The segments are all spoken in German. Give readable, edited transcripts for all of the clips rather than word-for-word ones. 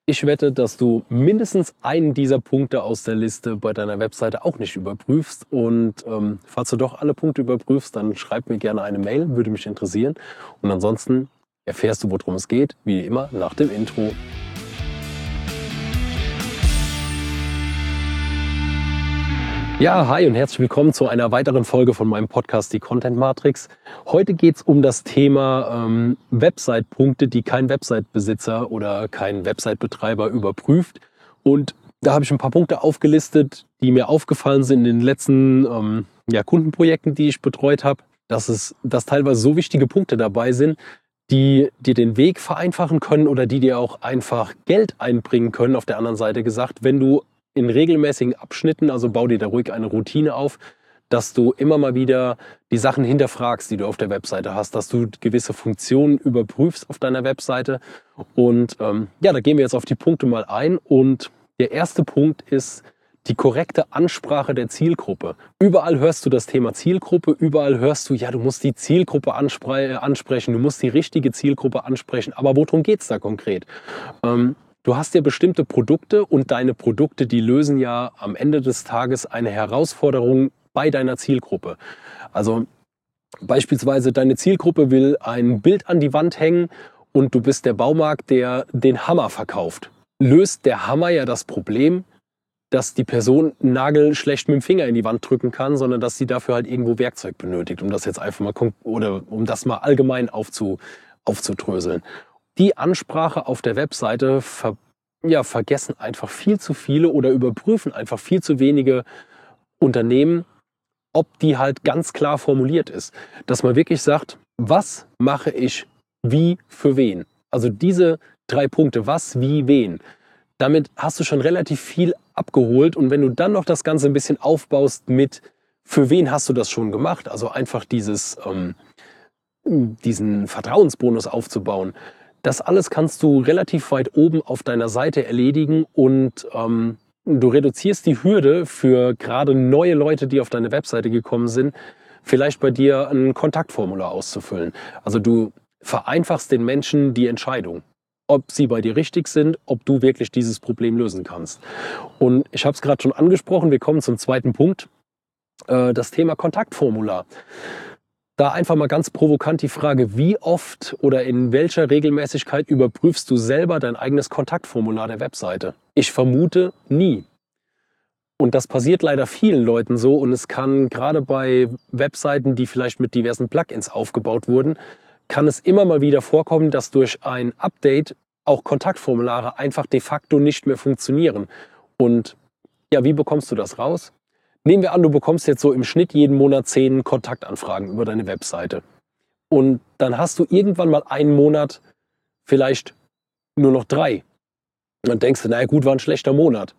Ich wette, dass du mindestens einen dieser Punkte aus der Liste bei deiner Webseite auch nicht überprüfst. Und falls du doch alle Punkte überprüfst, dann schreib mir gerne eine Mail, würde mich interessieren. Und ansonsten erfährst du, worum es geht, wie immer nach dem Intro. Ja, hi und herzlich willkommen zu einer weiteren Folge von meinem Podcast, die Content Matrix. Heute geht es um das Thema Website-Punkte, die kein Website-Besitzer oder kein Website-Betreiber überprüft. Und da habe ich ein paar Punkte aufgelistet, die mir aufgefallen sind in den letzten Kundenprojekten, die ich betreut habe, dass teilweise so wichtige Punkte dabei sind, die dir den Weg vereinfachen können oder die dir auch einfach Geld einbringen können. Auf der anderen Seite gesagt, wenn du in regelmäßigen Abschnitten, also bau dir da ruhig eine Routine auf, dass du immer mal wieder die Sachen hinterfragst, die du auf der Webseite hast, dass du gewisse Funktionen überprüfst auf deiner Webseite. Und da gehen wir jetzt auf die Punkte mal ein. Und der erste Punkt ist die korrekte Ansprache der Zielgruppe. Überall hörst du das Thema Zielgruppe, überall hörst du, ja, du musst die Zielgruppe ansprechen, du musst die richtige Zielgruppe ansprechen. Aber worum geht es da konkret? Du hast ja bestimmte Produkte und deine Produkte, die lösen ja am Ende des Tages eine Herausforderung bei deiner Zielgruppe. Also beispielsweise deine Zielgruppe will ein Bild an die Wand hängen und du bist der Baumarkt, der den Hammer verkauft. Löst der Hammer ja das Problem, dass die Person einen Nagel schlecht mit dem Finger in die Wand drücken kann, sondern dass sie dafür halt irgendwo Werkzeug benötigt, um das jetzt einfach mal um das mal allgemein aufzudröseln. Die Ansprache auf der Webseite vergessen einfach viel zu viele oder überprüfen einfach viel zu wenige Unternehmen, ob die halt ganz klar formuliert ist. Dass man wirklich sagt, was mache ich wie für wen? Also diese 3 Punkte, was, wie, wen. Damit hast du schon relativ viel abgeholt. Und wenn du dann noch das Ganze ein bisschen aufbaust mit, für wen hast du das schon gemacht? Also einfach diesen Vertrauensbonus aufzubauen. Das alles kannst du relativ weit oben auf deiner Seite erledigen und du reduzierst die Hürde für gerade neue Leute, die auf deine Webseite gekommen sind, vielleicht bei dir ein Kontaktformular auszufüllen. Also du vereinfachst den Menschen die Entscheidung, ob sie bei dir richtig sind, ob du wirklich dieses Problem lösen kannst. Und ich habe es gerade schon angesprochen, wir kommen zum zweiten Punkt, das Thema Kontaktformular. Da einfach mal ganz provokant die Frage, wie oft oder in welcher Regelmäßigkeit überprüfst du selber dein eigenes Kontaktformular der Webseite? Ich vermute nie. Und das passiert leider vielen Leuten so und es kann gerade bei Webseiten, die vielleicht mit diversen Plugins aufgebaut wurden, kann es immer mal wieder vorkommen, dass durch ein Update auch Kontaktformulare einfach de facto nicht mehr funktionieren. Und ja, wie bekommst du das raus? Nehmen wir an, du bekommst jetzt so im Schnitt jeden Monat 10 Kontaktanfragen über deine Webseite. Und dann hast du irgendwann mal einen Monat vielleicht nur noch 3. Und dann denkst du, naja gut, war ein schlechter Monat.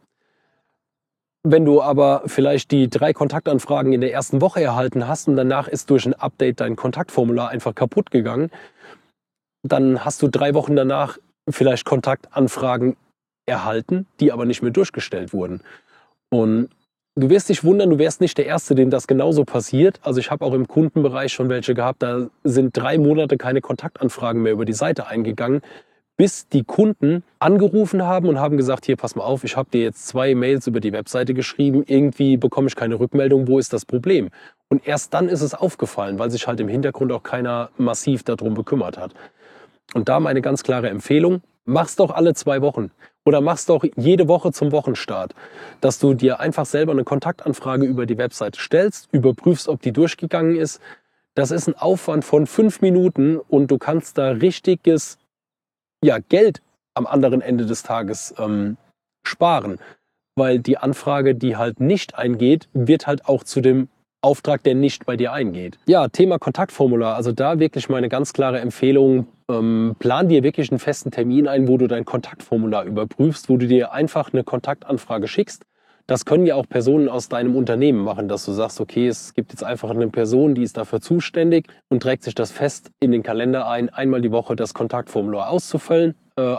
Wenn du aber vielleicht die 3 Kontaktanfragen in der ersten Woche erhalten hast und danach ist durch ein Update dein Kontaktformular einfach kaputt gegangen, dann hast du 3 Wochen danach vielleicht Kontaktanfragen erhalten, die aber nicht mehr durchgestellt wurden. Und du wirst dich wundern, du wärst nicht der Erste, dem das genauso passiert. Also ich habe auch im Kundenbereich schon welche gehabt, da sind 3 Monate keine Kontaktanfragen mehr über die Seite eingegangen, bis die Kunden angerufen haben und haben gesagt, hier, pass mal auf, ich habe dir jetzt 2 Mails über die Webseite geschrieben, irgendwie bekomme ich keine Rückmeldung, wo ist das Problem? Und erst dann ist es aufgefallen, weil sich halt im Hintergrund auch keiner massiv darum bekümmert hat. Und da meine ganz klare Empfehlung, mach's doch alle 2 Wochen. Oder mach's doch jede Woche zum Wochenstart, dass du dir einfach selber eine Kontaktanfrage über die Webseite stellst, überprüfst, ob die durchgegangen ist. Das ist ein Aufwand von 5 Minuten und du kannst da richtiges Geld am anderen Ende des Tages sparen. Weil die Anfrage, die halt nicht eingeht, wird halt auch zu dem Auftrag, der nicht bei dir eingeht. Ja, Thema Kontaktformular. Also da wirklich meine ganz klare Empfehlung, plan dir wirklich einen festen Termin ein, wo du dein Kontaktformular überprüfst, wo du dir einfach eine Kontaktanfrage schickst. Das können ja auch Personen aus deinem Unternehmen machen, dass du sagst, okay, es gibt jetzt einfach eine Person, die ist dafür zuständig und trägt sich das fest in den Kalender ein, einmal die Woche das Kontaktformular auszufüllen.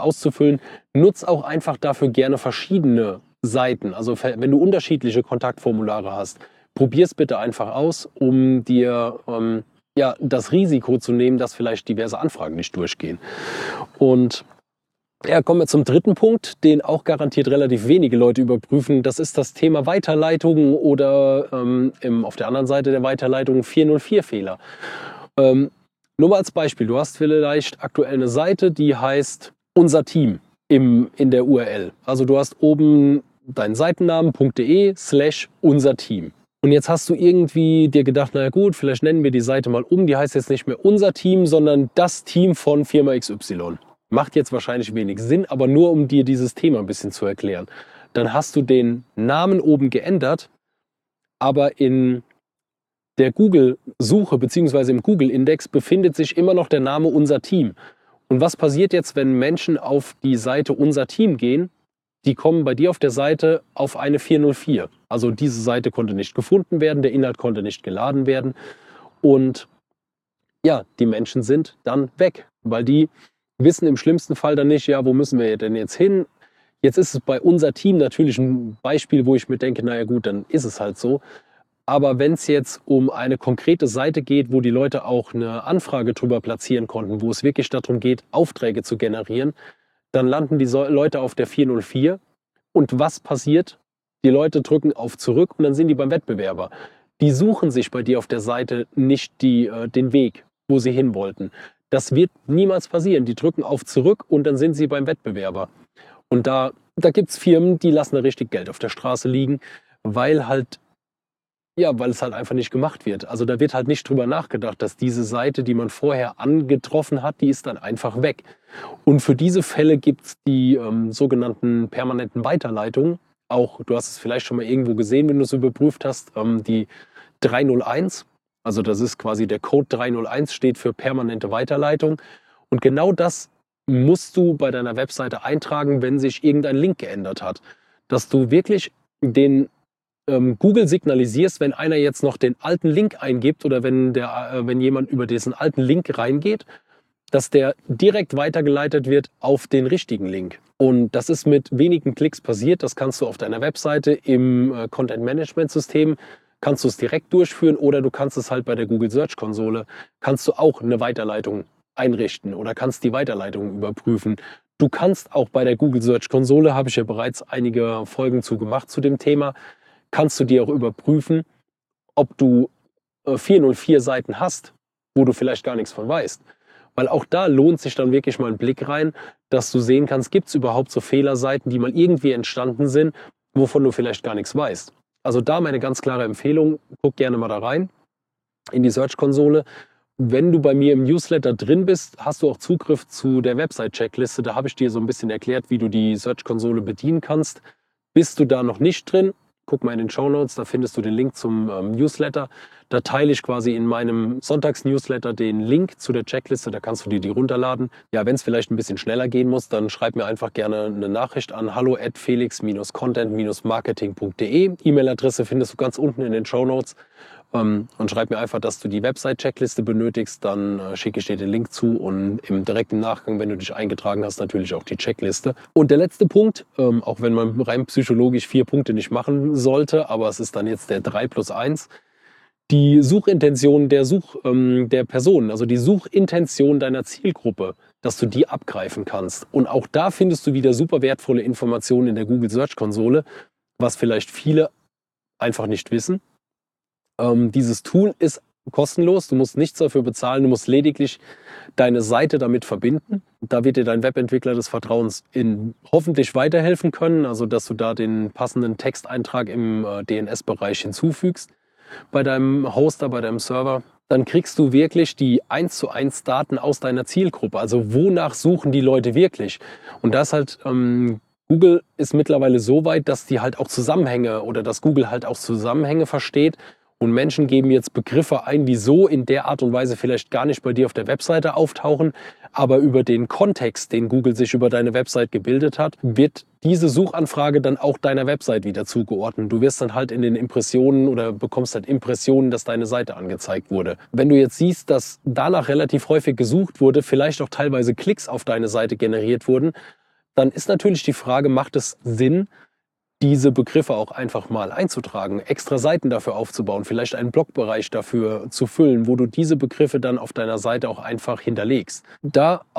Nutz auch einfach dafür gerne verschiedene Seiten. Also wenn du unterschiedliche Kontaktformulare hast, probier es bitte einfach aus, um dir das Risiko zu nehmen, dass vielleicht diverse Anfragen nicht durchgehen. Und Ja, kommen wir zum dritten Punkt, den auch garantiert relativ wenige Leute überprüfen. Das ist das Thema Weiterleitungen oder auf der anderen Seite der Weiterleitung 404-Fehler. Nur mal als Beispiel, du hast vielleicht aktuell eine Seite, die heißt unser Team in der URL. Also du hast oben deinen Seitennamen.de/unser Team. Und jetzt hast du irgendwie dir gedacht, naja gut, vielleicht nennen wir die Seite mal um. Die heißt jetzt nicht mehr unser Team, sondern das Team von Firma XY. Macht jetzt wahrscheinlich wenig Sinn, aber nur um dir dieses Thema ein bisschen zu erklären. Dann hast du den Namen oben geändert, aber in der Google-Suche bzw. im Google-Index befindet sich immer noch der Name unser Team. Und was passiert jetzt, wenn Menschen auf die Seite unser Team gehen? Die kommen bei dir auf der Seite auf eine 404. Also diese Seite konnte nicht gefunden werden, der Inhalt konnte nicht geladen werden. Und ja, die Menschen sind dann weg, weil die wissen im schlimmsten Fall dann nicht, ja, wo müssen wir denn jetzt hin? Jetzt ist es bei unser Team natürlich ein Beispiel, wo ich mir denke, naja gut, dann ist es halt so. Aber wenn es jetzt um eine konkrete Seite geht, wo die Leute auch eine Anfrage drüber platzieren konnten, wo es wirklich darum geht, Aufträge zu generieren, dann landen die Leute auf der 404. Und was passiert? Die Leute drücken auf Zurück und dann sind die beim Wettbewerber. Die suchen sich bei dir auf der Seite nicht den Weg, wo sie hin wollten. Das wird niemals passieren. Die drücken auf Zurück und dann sind sie beim Wettbewerber. Und da gibt es Firmen, die lassen da richtig Geld auf der Straße liegen, weil es halt einfach nicht gemacht wird. Also da wird halt nicht drüber nachgedacht, dass diese Seite, die man vorher angetroffen hat, die ist dann einfach weg. Und für diese Fälle gibt es die sogenannten permanenten Weiterleitungen. Auch, du hast es vielleicht schon mal irgendwo gesehen, wenn du es überprüft hast, die 301. Also das ist quasi der Code 301, steht für permanente Weiterleitung. Und genau das musst du bei deiner Webseite eintragen, wenn sich irgendein Link geändert hat. Dass du wirklich den Google signalisierst, wenn einer jetzt noch den alten Link eingibt oder wenn jemand über diesen alten Link reingeht, dass der direkt weitergeleitet wird auf den richtigen Link. Und das ist mit wenigen Klicks passiert. Das kannst du auf deiner Webseite im Content-Management-System, kannst du es direkt durchführen oder du kannst es halt bei der Google Search Konsole, kannst du auch eine Weiterleitung einrichten oder kannst die Weiterleitung überprüfen. Du kannst auch bei der Google Search Konsole, habe ich ja bereits einige Folgen zu gemacht zu dem Thema, kannst du dir auch überprüfen, ob du 404 Seiten hast, wo du vielleicht gar nichts von weißt. Weil auch da lohnt sich dann wirklich mal ein Blick rein, dass du sehen kannst, gibt es überhaupt so Fehlerseiten, die mal irgendwie entstanden sind, wovon du vielleicht gar nichts weißt. Also da meine ganz klare Empfehlung, guck gerne mal da rein in die Search-Konsole. Wenn du bei mir im Newsletter drin bist, hast du auch Zugriff zu der Website-Checkliste. Da habe ich dir so ein bisschen erklärt, wie du die Search-Konsole bedienen kannst. Bist du da noch nicht drin? Guck mal in den Shownotes, da findest du den Link zum Newsletter. Da teile ich quasi in meinem Sonntags-Newsletter den Link zu der Checkliste, da kannst du dir die runterladen. Ja, wenn es vielleicht ein bisschen schneller gehen muss, dann schreib mir einfach gerne eine Nachricht an hallo@felix-content-marketing.de. E-Mail-Adresse findest du ganz unten in den Shownotes. Und schreib mir einfach, dass du die Website-Checkliste benötigst, dann schicke ich dir den Link zu und im direkten Nachgang, wenn du dich eingetragen hast, natürlich auch die Checkliste. Und der letzte Punkt, auch wenn man rein psychologisch 4 Punkte nicht machen sollte, aber es ist dann jetzt der 3+1, die Suchintention der Person, also die Suchintention deiner Zielgruppe, dass du die abgreifen kannst. Und auch da findest du wieder super wertvolle Informationen in der Google Search Konsole, was vielleicht viele einfach nicht wissen. Dieses Tool ist kostenlos, du musst nichts dafür bezahlen, du musst lediglich deine Seite damit verbinden. Da wird dir dein Webentwickler des Vertrauens hoffentlich weiterhelfen können, also dass du da den passenden Texteintrag im DNS-Bereich hinzufügst bei deinem Hoster, bei deinem Server. Dann kriegst du wirklich die 1:1 Daten aus deiner Zielgruppe, also wonach suchen die Leute wirklich. Und das halt Google ist mittlerweile so weit, dass die halt auch Zusammenhänge oder dass Google halt auch Zusammenhänge versteht. Und Menschen geben jetzt Begriffe ein, die so in der Art und Weise vielleicht gar nicht bei dir auf der Webseite auftauchen, aber über den Kontext, den Google sich über deine Website gebildet hat, wird diese Suchanfrage dann auch deiner Website wieder zugeordnet. Du wirst dann halt in den Impressionen oder bekommst halt Impressionen, dass deine Seite angezeigt wurde. Wenn du jetzt siehst, dass danach relativ häufig gesucht wurde, vielleicht auch teilweise Klicks auf deine Seite generiert wurden, dann ist natürlich die Frage, macht es Sinn, diese Begriffe auch einfach mal einzutragen, extra Seiten dafür aufzubauen, vielleicht einen Blogbereich dafür zu füllen, wo du diese Begriffe dann auf deiner Seite auch einfach hinterlegst. Da auch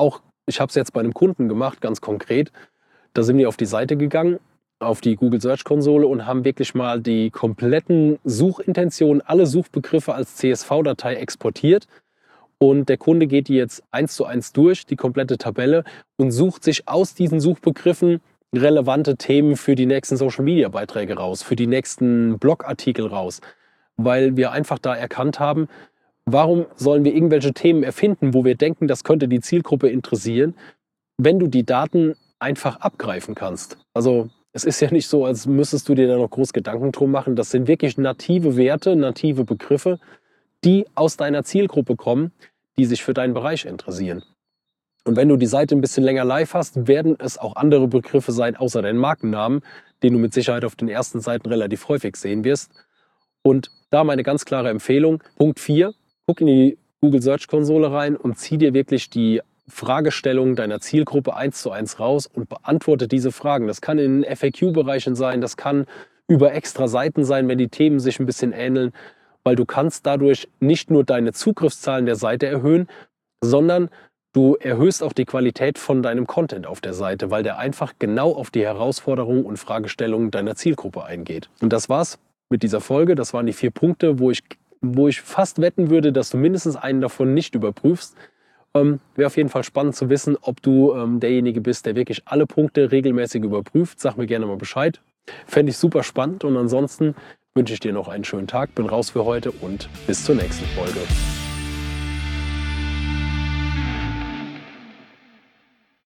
ich habe es jetzt bei einem Kunden gemacht, ganz konkret. Da sind wir auf die Seite gegangen, auf die Google Search Konsole und haben wirklich mal die kompletten Suchintentionen, alle Suchbegriffe als CSV-Datei exportiert. Und der Kunde geht die jetzt 1:1 durch, die komplette Tabelle, und sucht sich aus diesen Suchbegriffen relevante Themen für die nächsten Social-Media-Beiträge raus, für die nächsten Blogartikel raus. Weil wir einfach da erkannt haben, warum sollen wir irgendwelche Themen erfinden, wo wir denken, das könnte die Zielgruppe interessieren, wenn du die Daten einfach abgreifen kannst. Also es ist ja nicht so, als müsstest du dir da noch groß Gedanken drum machen. Das sind wirklich native Werte, native Begriffe, die aus deiner Zielgruppe kommen, die sich für deinen Bereich interessieren. Und wenn du die Seite ein bisschen länger live hast, werden es auch andere Begriffe sein, außer deinen Markennamen, den du mit Sicherheit auf den ersten Seiten relativ häufig sehen wirst. Und da meine ganz klare Empfehlung, Punkt 4, guck in die Google Search Konsole rein und zieh dir wirklich die Fragestellungen deiner Zielgruppe 1:1 raus und beantworte diese Fragen. Das kann in FAQ-Bereichen sein, das kann über extra Seiten sein, wenn die Themen sich ein bisschen ähneln, weil du kannst dadurch nicht nur deine Zugriffszahlen der Seite erhöhen, sondern du erhöhst auch die Qualität von deinem Content auf der Seite, weil der einfach genau auf die Herausforderungen und Fragestellungen deiner Zielgruppe eingeht. Und das war's mit dieser Folge. Das waren die 4 Punkte, wo ich fast wetten würde, dass du mindestens einen davon nicht überprüfst. Wäre auf jeden Fall spannend zu wissen, ob du derjenige bist, der wirklich alle Punkte regelmäßig überprüft. Sag mir gerne mal Bescheid. Fände ich super spannend. Und ansonsten wünsche ich dir noch einen schönen Tag. Bin raus für heute und bis zur nächsten Folge.